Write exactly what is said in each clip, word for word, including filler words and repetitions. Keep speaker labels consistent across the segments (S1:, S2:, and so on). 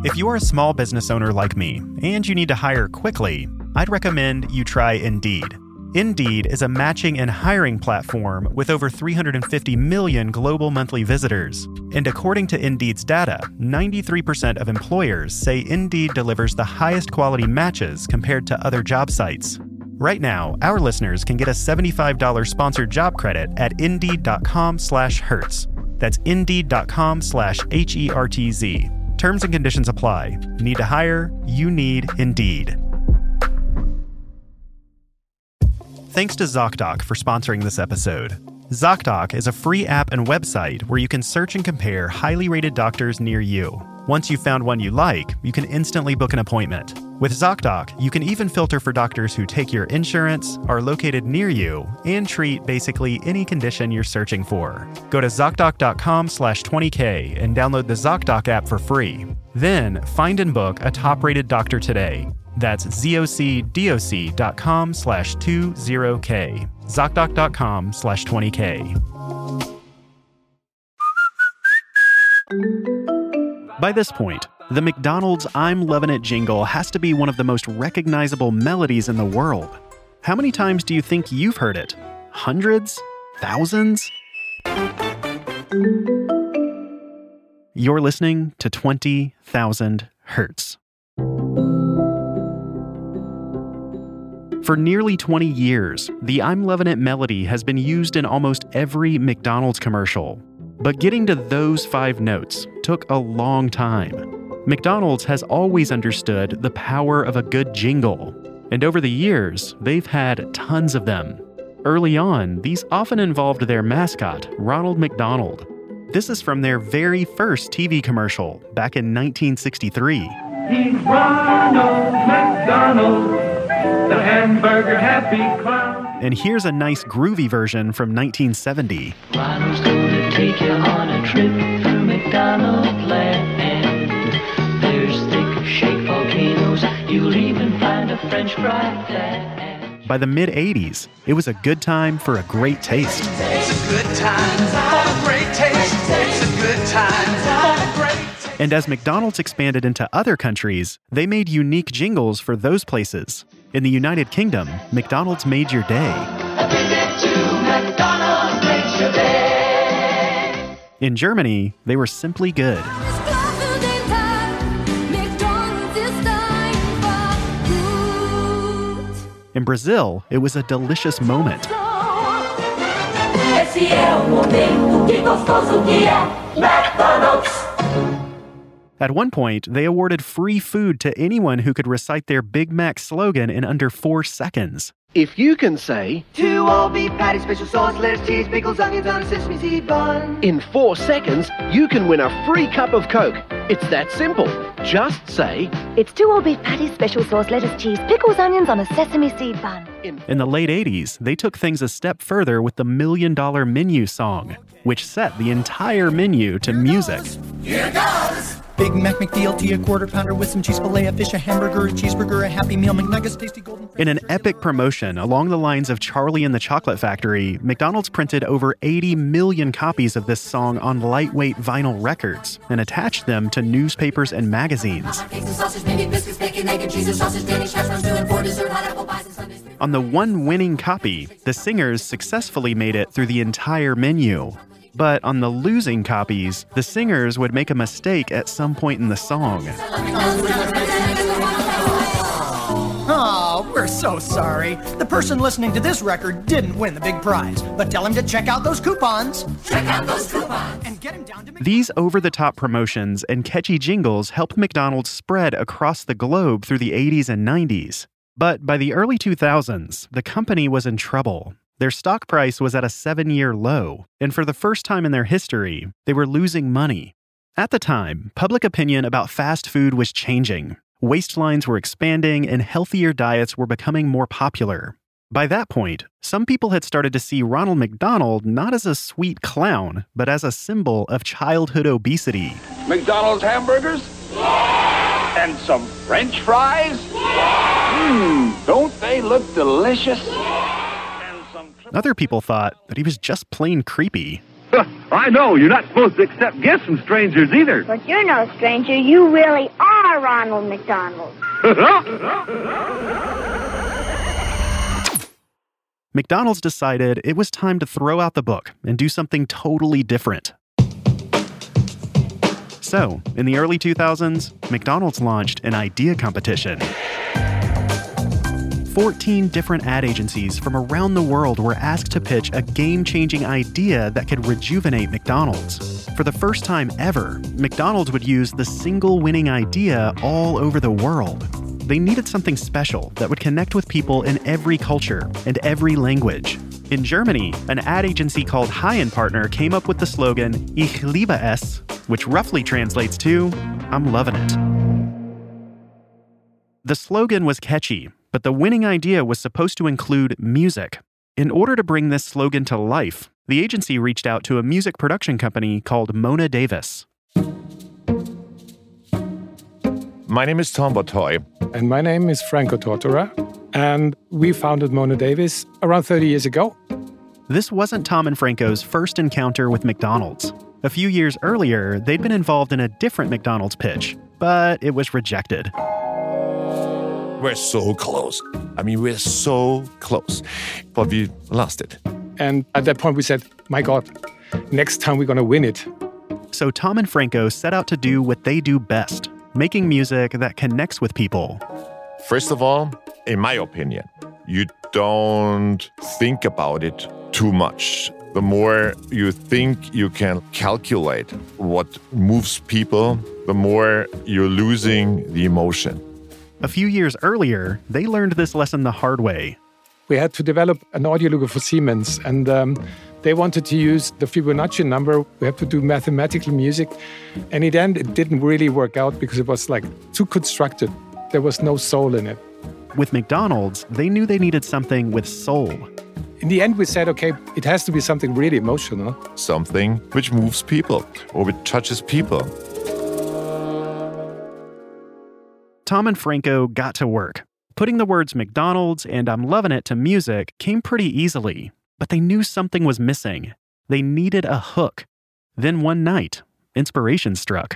S1: If you're a small business owner like me and you need to hire quickly, I'd recommend you try Indeed. Indeed is a matching and hiring platform with over three hundred fifty million global monthly visitors. And according to Indeed's data, ninety-three percent of employers say Indeed delivers the highest quality matches compared to other job sites. Right now, our listeners can get a seventy-five dollars sponsored job credit at Indeed.com slash Hertz. That's Indeed.com slash H E R T Z. Terms and conditions apply. Need to hire? You need Indeed. Thanks to ZocDoc for sponsoring this episode. ZocDoc is a free app and website where you can search and compare highly rated doctors near you. Once you've found one you like, you can instantly book an appointment. With ZocDoc, you can even filter for doctors who take your insurance, are located near you, and treat basically any condition you're searching for. Go to ZocDoc.com slash 20K and download the ZocDoc app for free. Then, find and book a top-rated doctor today. That's ZocDoc.com slash 20K. ZocDoc.com slash 20K. By this point, the McDonald's I'm Lovin' It jingle has to be one of the most recognizable melodies in the world. How many times do you think you've heard it? Hundreds? Thousands? You're listening to twenty thousand Hertz. For nearly twenty years, the I'm Lovin' It melody has been used in almost every McDonald's commercial. But getting to those five notes took a long time. McDonald's has always understood the power of a good jingle, and over the years, they've had tons of them. Early on, these often involved their mascot, Ronald McDonald. This is from their very first T V commercial back in nineteen sixty-three.
S2: He's Ronald McDonald, the hamburger happy clown.
S1: And here's a nice groovy version from nineteen seventy.
S3: Ronald's gonna take you on a trip through McDonald land. There's thick shake volcanoes, you'll even find a French fry there.
S1: By the mid-eighties, it was a good time for a great taste.
S4: It's a good time for a great taste. It's a good time for a great taste.
S1: And as McDonald's expanded into other countries, they made unique jingles for those places. In the United Kingdom, McDonald's made your day.
S3: A visit to McDonald's makes your day.
S1: In Germany, they were simply good. In Brazil, it was a delicious moment.
S3: Esse é o momento, que gostoso que é McDonald's.
S1: At one point, they awarded free food to anyone who could recite their Big Mac slogan in under four seconds.
S5: If you can say,
S6: two old beef patties, special sauce, lettuce, cheese, pickles, onions on a sesame seed bun,
S5: in four seconds, you can win a free cup of Coke. It's that simple. Just say,
S7: it's two old beef patties, special sauce, lettuce, cheese, pickles, onions on a sesame seed bun.
S1: In the late eighties, they took things a step further with the Million Dollar Menu song, which set the entire menu to music.
S4: Here goes!
S8: Big Mac McDLT, a quarter pounder with some cheese, filet, a fish, a hamburger, a cheeseburger, a Happy Meal, McNuggets, tasty golden...
S1: In an epic promotion along the lines of Charlie and the Chocolate Factory, McDonald's printed over eighty million copies of this song on lightweight vinyl records and attached them to newspapers and magazines. On the one winning copy, the singers successfully made it through the entire menu. But on the losing copies, the singers would make a mistake at some point in the song.
S8: Oh, we're so sorry. The person listening to this record didn't win the big prize, but tell him to check out those coupons.
S4: Check out those coupons.
S8: And get him down to...
S1: These over-the-top promotions and catchy jingles helped McDonald's spread across the globe through the eighties and nineties. But by the early two thousands, the company was in trouble. Their stock price was at a seven-year low, and for the first time in their history, they were losing money. At the time, public opinion about fast food was changing. Waistlines were expanding, and healthier diets were becoming more popular. By that point, some people had started to see Ronald McDonald not as a sweet clown, but as a symbol of childhood obesity.
S2: McDonald's hamburgers? Yeah! And some French fries? Mmm, yeah! Don't they look delicious?
S1: Other people thought that he was just plain creepy.
S2: I know, you're not supposed to accept gifts from strangers either.
S7: But you're no stranger, you really are.
S9: are Ronald McDonald.
S1: McDonald's decided it was time to throw out the book and do something totally different. So, in the early two thousands, McDonald's launched an idea competition. fourteen different ad agencies from around the world were asked to pitch a game-changing idea that could rejuvenate McDonald's. For the first time ever, McDonald's would use the single winning idea all over the world. They needed something special that would connect with people in every culture and every language. In Germany, an ad agency called High and Partner came up with the slogan, Ich liebe es, which roughly translates to, I'm loving it. The slogan was catchy, but the winning idea was supposed to include music. In order to bring this slogan to life, the agency reached out to a music production company called Mona Davis.
S10: My name is Tom Botoy.
S11: And my name is Franco Tortora. And we founded Mona Davis around thirty years ago.
S1: This wasn't Tom and Franco's first encounter with McDonald's. A few years earlier, they'd been involved in a different McDonald's pitch, but it was rejected.
S10: We're so close. I mean, we're so close. But we lost it.
S11: And at that point, we said, my God, next time we're going to win it.
S1: So Tom and Franco set out to do what they do best, making music that connects with people.
S10: First of all, in my opinion, you don't think about it too much. The more you think you can calculate what moves people, the more you're losing the emotion.
S1: A few years earlier, they learned this lesson the hard way.
S11: We had to develop an audio lookup for Siemens, and um, they wanted to use the Fibonacci number. We had to do mathematical music. And in the end, it didn't really work out because it was like too constructed. There was no soul in it.
S1: With McDonald's, they knew they needed something with soul.
S11: In the end, we said, okay, it has to be something really emotional.
S10: Something which moves people or which touches people.
S1: Tom and Franco got to work. Putting the words McDonald's and I'm loving it to music came pretty easily, but they knew something was missing. They needed a hook. Then one night, inspiration struck.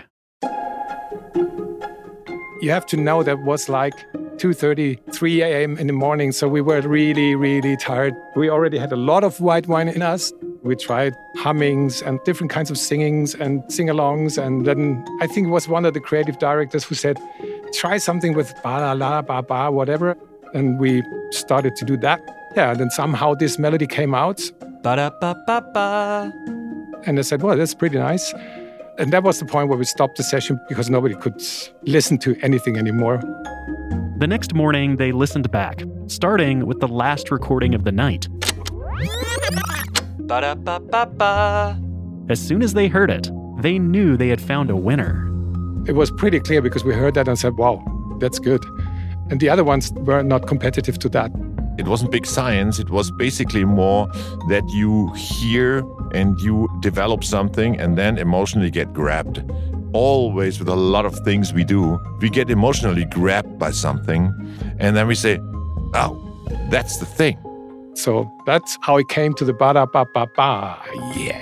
S11: You have to know that was like two thirty, three a.m. in the morning, so we were really, really tired. We already had a lot of white wine in us. We tried hummings and different kinds of singings and sing-alongs, and then I think it was one of the creative directors who said, try something with ba la la ba ba whatever, and we started to do that. Yeah, and then somehow this melody came out. Ba da ba ba ba. And I said, well, that's pretty nice. And that was the point where we stopped the session because nobody could listen to anything anymore.
S1: The next morning, they listened back, starting with the last recording of the night.
S4: Ba da ba ba ba.
S1: As soon as they heard it, they knew they had found a winner.
S11: It was pretty clear because we heard that and said, wow, that's good. And the other ones were not competitive to that.
S10: It wasn't big science. It was basically more that you hear and you develop something and then emotionally get grabbed. Always with a lot of things we do, we get emotionally grabbed by something and then we say, oh, that's the thing.
S11: So that's how it came to the ba-da-ba-ba-ba, yeah.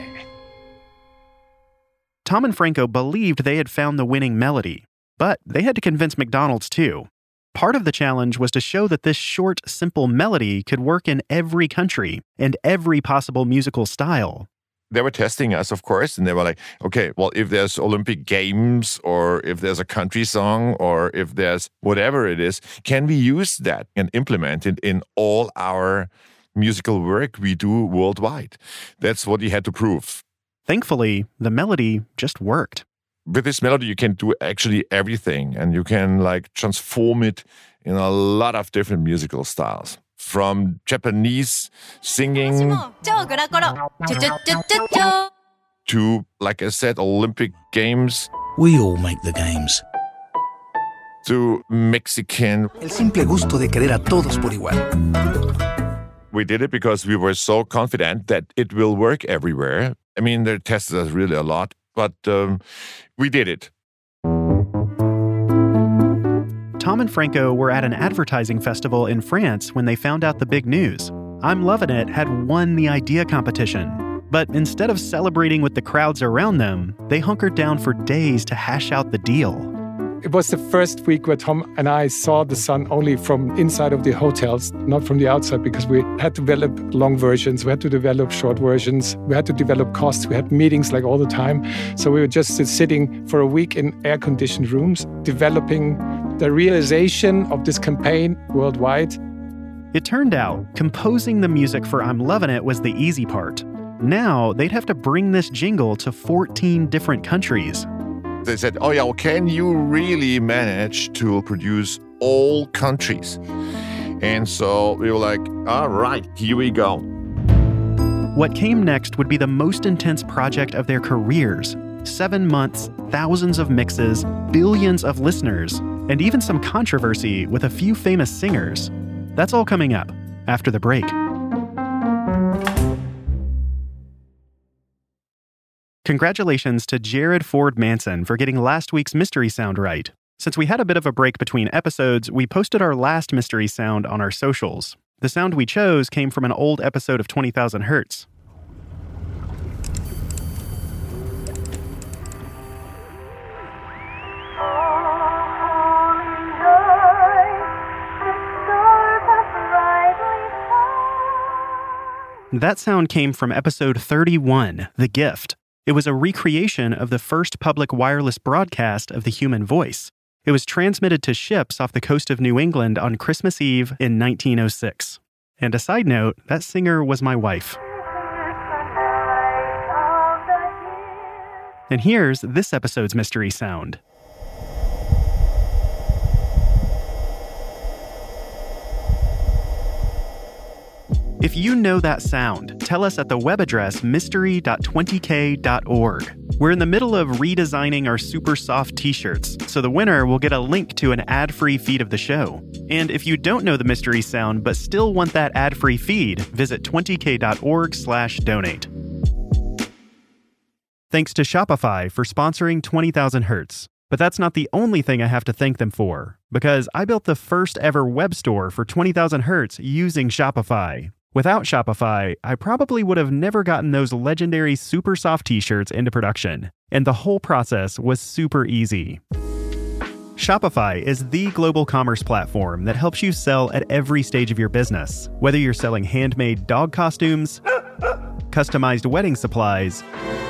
S1: Tom and Franco believed they had found the winning melody, but they had to convince McDonald's too. Part of the challenge was to show that this short, simple melody could work in every country and every possible musical style.
S10: They were testing us, of course, and they were like, okay, well, if there's Olympic Games or if there's a country song or if there's whatever it is, can we use that and implement it in all our musical work we do worldwide? That's what he had to prove.
S1: Thankfully, the melody just worked.
S10: With this melody, you can do actually everything, and you can like transform it in a lot of different musical styles. From Japanese singing to, like I said, Olympic Games.
S12: We all make the games.
S10: To Mexican.
S12: El simple gusto de querer a todos por igual.
S10: We did it because we were so confident that it will work everywhere. I mean, they tested us really a lot, but um, we did it.
S1: Tom and Franco were at an advertising festival in France when they found out the big news. I'm Lovin' It had won the idea competition. But instead of celebrating with the crowds around them, they hunkered down for days to hash out the deal.
S11: It was the first week where Tom and I saw the sun only from inside of the hotels, not from the outside, because we had to develop long versions, we had to develop short versions, we had to develop costs, we had meetings like all the time. So we were just sitting for a week in air-conditioned rooms, developing the realization of this campaign worldwide.
S1: It turned out composing the music for I'm Lovin' It was the easy part. Now they'd have to bring this jingle to fourteen different countries.
S10: They said, oh yeah, well, can you really manage to produce all countries? And so we were like, all right, here we go.
S1: What came next would be the most intense project of their careers. Seven months, thousands of mixes, billions of listeners, and even some controversy with a few famous singers. That's all coming up after the break. Congratulations to Jared Ford Manson for getting last week's mystery sound right. Since we had a bit of a break between episodes, we posted our last mystery sound on our socials. The sound we chose came from an old episode of twenty thousand hertz. That sound came from episode thirty-one, The Gift. It was a recreation of the first public wireless broadcast of the human voice. It was transmitted to ships off the coast of New England on Christmas Eve in nineteen oh six. And a side note, that singer was my wife. And here's this episode's mystery sound. If you know that sound, tell us at the web address mystery dot twenty k dot org. We're in the middle of redesigning our super soft t-shirts, so the winner will get a link to an ad-free feed of the show. And if you don't know the mystery sound but still want that ad-free feed, visit twenty k dot org slash donate. Thanks to Shopify for sponsoring twenty thousand hertz. But that's not the only thing I have to thank them for, because I built the first ever web store for twenty thousand hertz using Shopify. Without Shopify, I probably would have never gotten those legendary super soft t-shirts into production, and the whole process was super easy. Shopify is the global commerce platform that helps you sell at every stage of your business, whether you're selling handmade dog costumes, customized wedding supplies,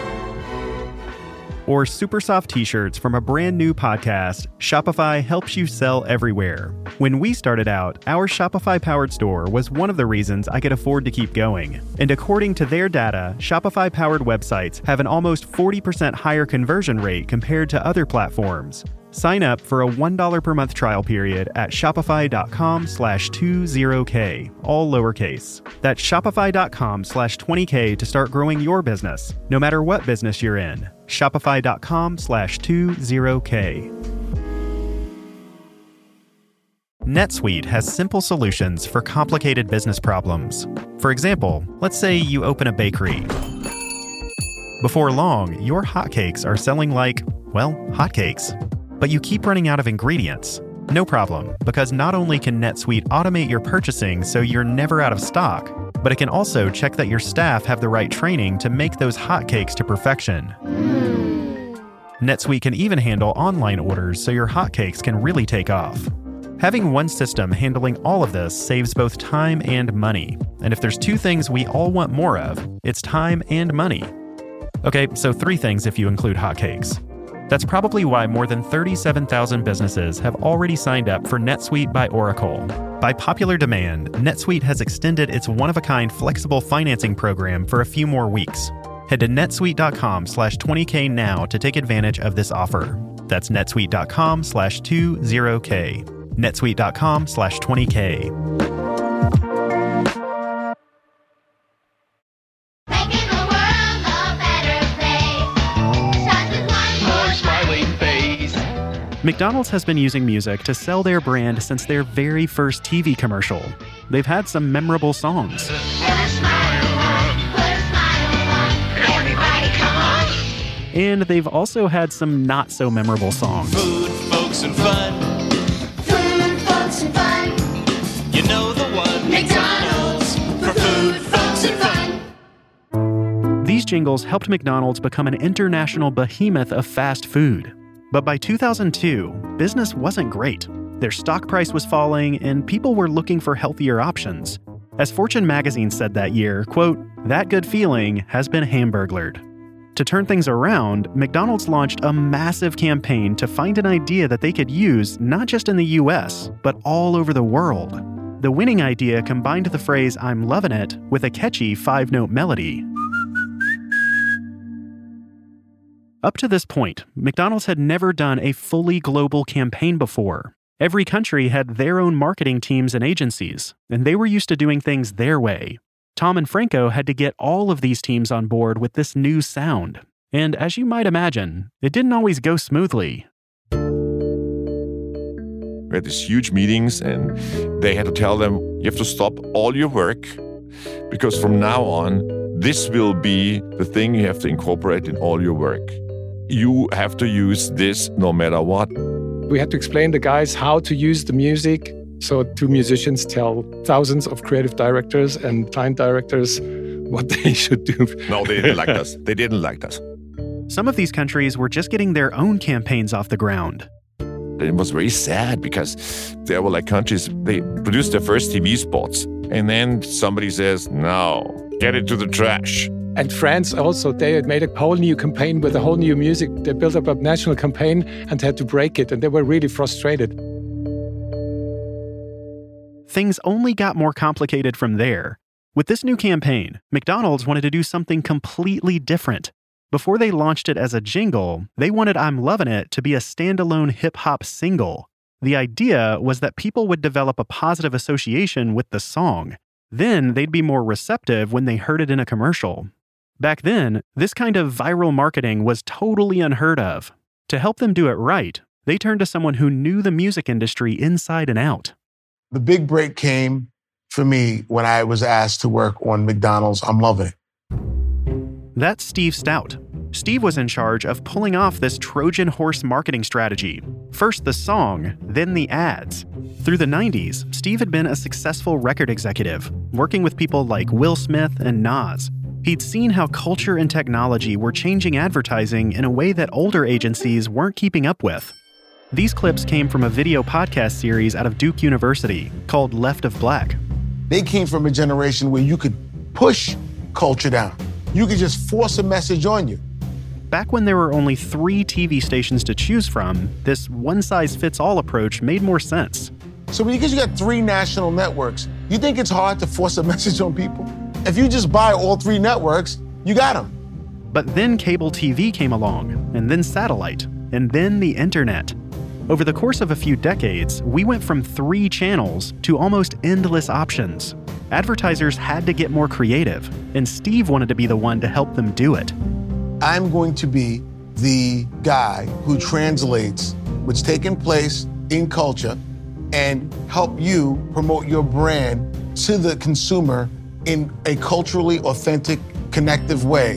S1: or super soft t-shirts from a brand new podcast. Shopify helps you sell everywhere. When we started out, our Shopify-powered store was one of the reasons I could afford to keep going. And according to their data, Shopify-powered websites have an almost forty percent higher conversion rate compared to other platforms. Sign up for a one dollar per month trial period at shopify.com slash 20k, all lowercase. That's shopify.com slash 20k to start growing your business, no matter what business you're in. Shopify.com slash 20k. NetSuite has simple solutions for complicated business problems. For example, let's say you open a bakery. Before long, your hotcakes are selling like, well, hotcakes. But you keep running out of ingredients. No problem, because not only can NetSuite automate your purchasing so you're never out of stock, but it can also check that your staff have the right training to make those hotcakes to perfection. Mm. NetSuite can even handle online orders so your hotcakes can really take off. Having one system handling all of this saves both time and money. And if there's two things we all want more of, it's time and money. Okay, so three things if you include hotcakes. That's probably why more than thirty-seven thousand businesses have already signed up for NetSuite by Oracle. By popular demand, NetSuite has extended its one-of-a-kind flexible financing program for a few more weeks. Head to netsuite.com slash 20k now to take advantage of this offer. That's netsuite.com slash 20k. netsuite.com slash 20k. McDonald's has been using music to sell their brand since their very first T V commercial. They've had some memorable songs. And they've also had some not so memorable songs.
S4: Food, folks, and fun. Food, folks, and fun. You know the one. McDonald's for food, folks, and fun.
S1: These jingles helped McDonald's become an international behemoth of fast food. But by two thousand two, business wasn't great. Their stock price was falling, and people were looking for healthier options. As Fortune magazine said that year, quote, "That good feeling has been hamburglared." To turn things around, McDonald's launched a massive campaign to find an idea that they could use not just in the U S, but all over the world. The winning idea combined the phrase "I'm lovin' it" with a catchy five-note melody. Up to this point, McDonald's had never done a fully global campaign before. Every country had their own marketing teams and agencies, and they were used to doing things their way. Tom and Franco had to get all of these teams on board with this new sound. And as you might imagine, it didn't always go smoothly.
S10: We had these huge meetings, and they had to tell them, you have to stop all your work, because from now on, this will be the thing you have to incorporate in all your work. You have to use this no matter what.
S11: We had to explain to the guys how to use the music. So two musicians tell thousands of creative directors and client directors what they should do.
S10: No, they didn't like us. They didn't like us.
S1: Some of these countries were just getting their own campaigns off the ground.
S10: It was very sad because there were like countries, they produced their first T V spots. And then somebody says, no, get it to the trash.
S11: And France also, they had made a whole new campaign with a whole new music. They built up a national campaign and had to break it. And they were really frustrated.
S1: Things only got more complicated from there. With this new campaign, McDonald's wanted to do something completely different. Before they launched it as a jingle, they wanted "I'm Lovin' It" to be a standalone hip-hop single. The idea was that people would develop a positive association with the song. Then they'd be more receptive when they heard it in a commercial. Back then, this kind of viral marketing was totally unheard of. To help them do it right, they turned to someone who knew the music industry inside and out.
S9: The big break came for me when I was asked to work on McDonald's "I'm Lovin' It."
S1: That's Steve Stout. Steve was in charge of pulling off this Trojan horse marketing strategy. First the song, then the ads. Through the nineties, Steve had been a successful record executive, working with people like Will Smith and Nas. He'd seen how culture and technology were changing advertising in a way that older agencies weren't keeping up with. These clips came from a video podcast series out of Duke University called Left of Black.
S9: They came from a generation where you could push culture down. You could just force a message on you.
S1: Back when there were only three T V stations to choose from, this one-size-fits-all approach made more sense.
S9: So because you got three national networks, you think it's hard to force a message on people? If you just buy all three networks, you got them.
S1: But then cable T V came along, and then satellite, and then the internet. Over the course of a few decades, we went from three channels to almost endless options. Advertisers had to get more creative, and Steve wanted to be the one to help them do it.
S9: I'm going to be the guy who translates what's taking place in culture and help you promote your brand to the consumer in a culturally authentic, connective way.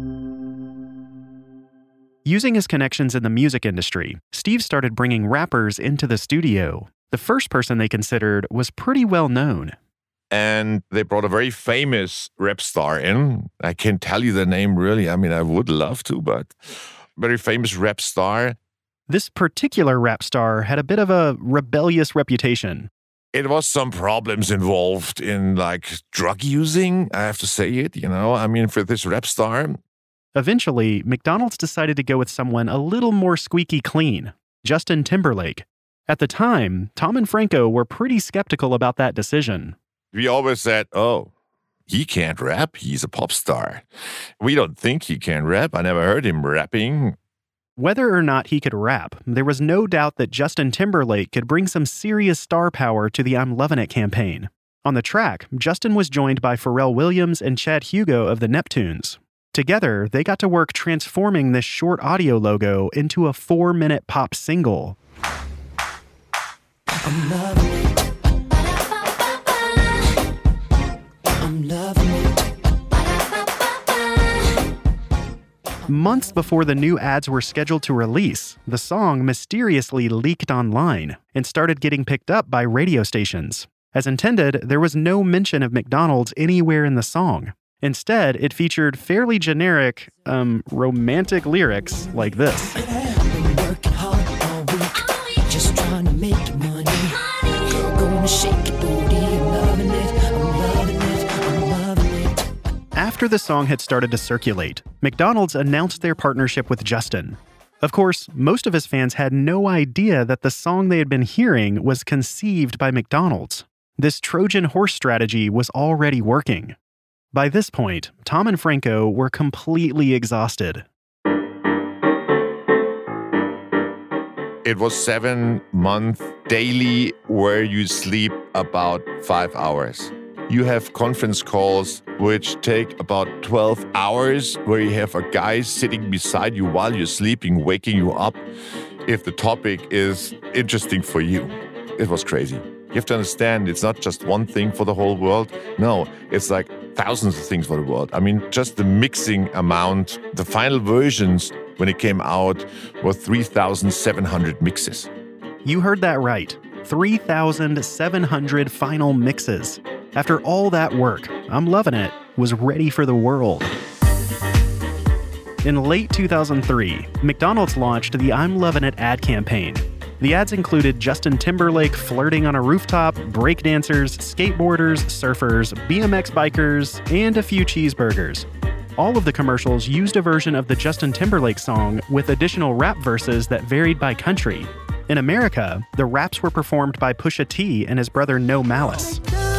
S1: Using his connections in the music industry, Steve started bringing rappers into the studio. The first person they considered was pretty well known.
S10: And they brought a very famous rap star in. I can't tell you the name really. I mean, I would love to, but very famous rap star.
S1: This particular rap star had a bit of a rebellious reputation.
S10: It was some problems involved in like drug using, I have to say it, you know. I mean, for this rap star.
S1: Eventually, McDonald's decided to go with someone a little more squeaky clean, Justin Timberlake. At the time, Tom and Franco were pretty skeptical about that decision.
S10: We always said, oh, he can't rap. He's a pop star. We don't think he can rap. I never heard him rapping.
S1: Whether or not he could rap, there was no doubt that Justin Timberlake could bring some serious star power to the "I'm Lovin' It" campaign. On the track, Justin was joined by Pharrell Williams and Chad Hugo of the Neptunes. Together, they got to work transforming this short audio logo into a four-minute pop single.
S4: I'm loving it. I'm loving it.
S1: Months before the new ads were scheduled to release, the song mysteriously leaked online and started getting picked up by radio stations. As intended, there was no mention of McDonald's anywhere in the song. Instead, it featured fairly generic, um, romantic lyrics like this.
S4: Been working hard.
S1: After the song had started to circulate, McDonald's announced their partnership with Justin. Of course, most of his fans had no idea that the song they had been hearing was conceived by McDonald's. This Trojan horse strategy was already working. By this point, Tom and Franco were completely exhausted.
S10: It was seven months daily where you sleep about five hours. You have conference calls which take about twelve hours, where you have a guy sitting beside you while you're sleeping, waking you up if the topic is interesting for you. It was crazy. You have to understand, it's not just one thing for the whole world. No, it's like thousands of things for the world. I mean, just the mixing amount, the final versions when it came out were three thousand seven hundred mixes.
S1: You heard that right. three thousand seven hundred final mixes. After all that work, I'm Lovin' It was ready for the world. In late two thousand three, McDonald's launched the I'm Lovin' It ad campaign. The ads included Justin Timberlake flirting on a rooftop, breakdancers, skateboarders, surfers, B M X bikers, and a few cheeseburgers. All of the commercials used a version of the Justin Timberlake song with additional rap verses that varied by country. In America, the raps were performed by Pusha T and his brother No Malice.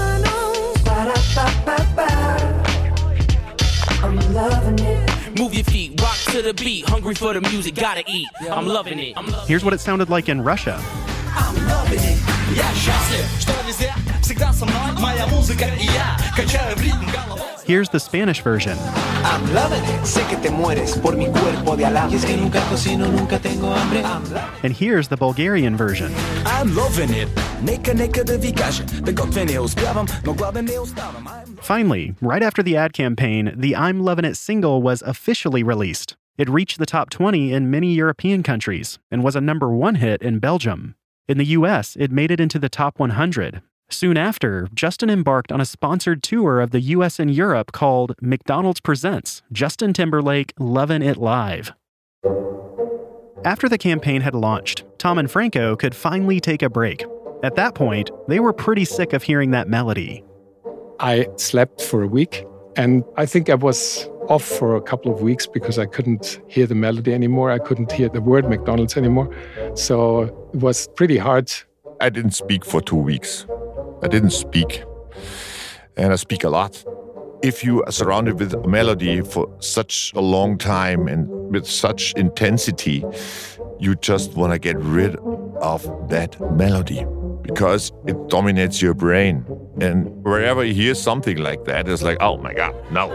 S13: I'm loving it. Move your feet, rock to the beat. Hungry for the music, gotta eat. I'm loving it. I'm loving
S1: Here's what it sounded like in Russia.
S13: I'm loving it. Я счастлив, что везде всегда со мной моя музыка и я качаю в ритм головой.
S1: Here's the Spanish version.
S14: I'm loving it. Sé que te mueres por mi cuerpo de alambre. Y es que nunca cocino, nunca tengo hambre.
S1: And here's the Bulgarian version.
S13: I'm loving it. Neka neka da vi kaže da gotovo ne uspevam, no glave ne ustavam.
S1: Finally, right after the ad campaign, the I'm Lovin' It single was officially released. It reached the top twenty in many European countries and was a number one hit in Belgium. In the U S, it made it into the top one hundred. Soon after, Justin embarked on a sponsored tour of the U S and Europe called McDonald's Presents Justin Timberlake Lovin' It Live. After the campaign had launched, Tom and Franco could finally take a break. At that point, they were pretty sick of hearing that melody.
S11: I slept for a week, and I think I was off for a couple of weeks because I couldn't hear the melody anymore. I couldn't hear the word McDonald's anymore. So it was pretty hard.
S10: I didn't speak for two weeks. I didn't speak. And I speak a lot. If you are surrounded with a melody for such a long time and with such intensity, you just want to get rid of that melody because it dominates your brain. And wherever you hear something like that, it's like, oh my God, no.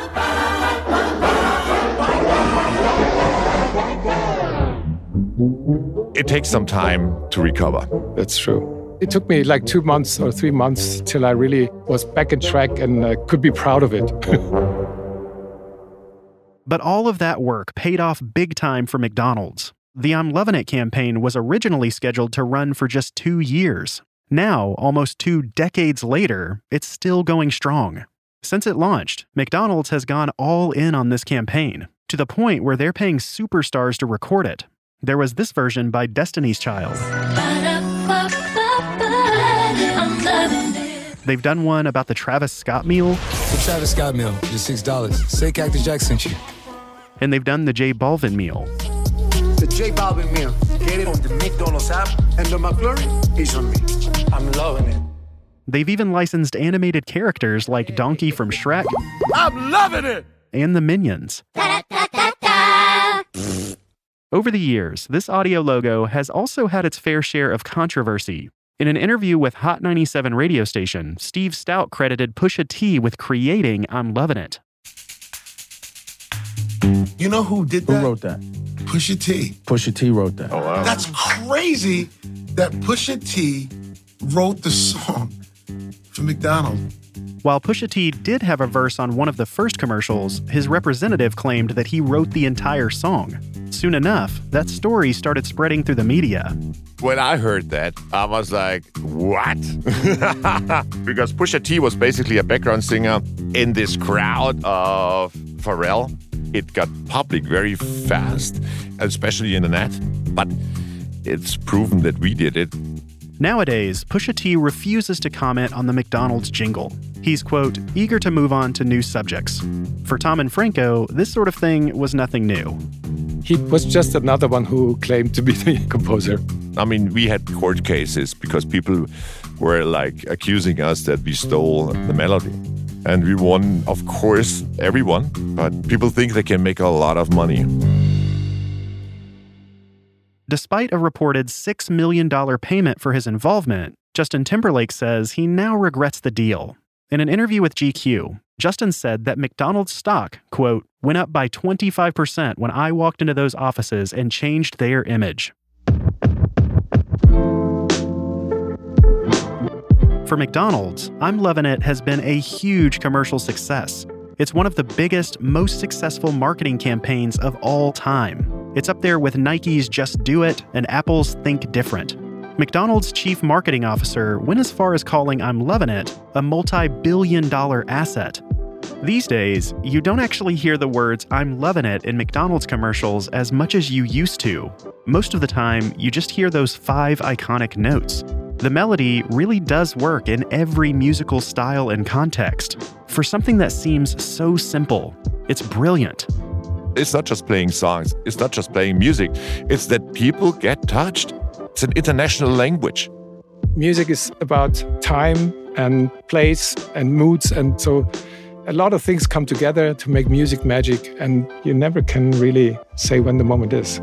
S10: It takes some time to recover.
S11: That's true. It took me like two months or three months till I really was back in track and uh, could be proud of it.
S1: But all of that work paid off big time for McDonald's. The I'm Lovin' It campaign was originally scheduled to run for just two years. Now, almost two decades later, it's still going strong. Since it launched, McDonald's has gone all in on this campaign, to the point where they're paying superstars to record it. There was this version by Destiny's Child. They've done one about the Travis Scott meal.
S15: The Travis Scott meal, just six dollars. Say Cactus Jack sent you.
S1: And they've done the J Balvin meal.
S12: The J Balvin meal. Get it on the McDonald's app, and the McFlurry is on me. I'm loving it.
S1: They've even licensed animated characters like Donkey from Shrek.
S12: I'm loving it!
S1: And the Minions. Over the years, this audio logo has also had its fair share of controversy. In an interview with Hot ninety-seven radio station, Steve Stout credited Pusha T with creating I'm Lovin' It.
S9: You know who did that?
S12: Who wrote that?
S9: Pusha T.
S12: Pusha T wrote that.
S10: Oh, wow.
S9: That's crazy that Pusha T wrote the song for McDonald's.
S1: While Pusha T did have a verse on one of the first commercials, his representative claimed that he wrote the entire song. Soon enough, that story started spreading through the media.
S10: When I heard that, I was like, what? Because Pusha T was basically a background singer in this crowd of Pharrell. It got public very fast, especially in the net. But it's proven that we did it.
S1: Nowadays, Pusha T refuses to comment on the McDonald's jingle. He's, quote, eager to move on to new subjects. For Tom and Franco, this sort of thing was nothing new.
S11: He was just another one who claimed to be the composer.
S10: I mean, we had court cases because people were like accusing us that we stole the melody. And we won, of course, everyone, but people think they can make a lot of money.
S1: Despite a reported six million dollars payment for his involvement, Justin Timberlake says he now regrets the deal. In an interview with G Q, Justin said that McDonald's stock, quote, went up by twenty-five percent when I walked into those offices and changed their image. For McDonald's, I'm Lovin' It has been a huge commercial success. It's one of the biggest, most successful marketing campaigns of all time. It's up there with Nike's Just Do It and Apple's Think Different. McDonald's chief marketing officer went as far as calling I'm Lovin' It a multi-billion dollar asset. These days, you don't actually hear the words I'm lovin' it in McDonald's commercials as much as you used to. Most of the time, you just hear those five iconic notes. The melody really does work in every musical style and context. For something that seems so simple, it's brilliant.
S10: It's not just playing songs. It's not just playing music. It's that people get touched. It's an international language.
S11: Music is about time and place and moods. And so a lot of things come together to make music magic. And you never can really say when the moment is.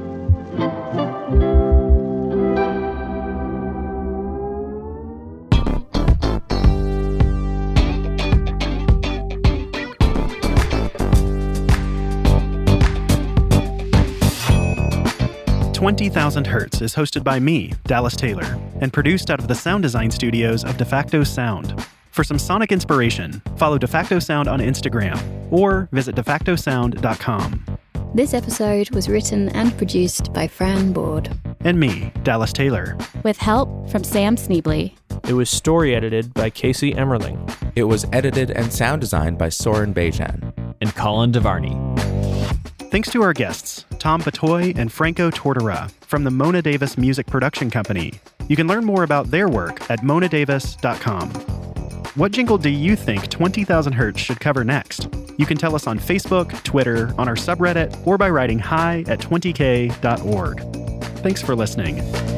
S1: twenty thousand Hertz is hosted by me, Dallas Taylor, and produced out of the sound design studios of DeFacto Sound. For some sonic inspiration, follow DeFacto Sound on Instagram or visit de facto sound dot com.
S16: This episode was written and produced by Fran Board.
S1: And me, Dallas Taylor.
S17: With help from Sam Sneebly.
S18: It was story edited by Casey Emmerling.
S19: It was edited and sound designed by Soren Bejan.
S18: And Colin DeVarney.
S1: Thanks to our guests, Tom Batoy and Franco Tortora from the Mona Davis Music Production Company. You can learn more about their work at mona davis dot com. What jingle do you think twenty thousand Hertz should cover next? You can tell us on Facebook, Twitter, on our subreddit, or by writing hi at twenty k dot org. Thanks for listening.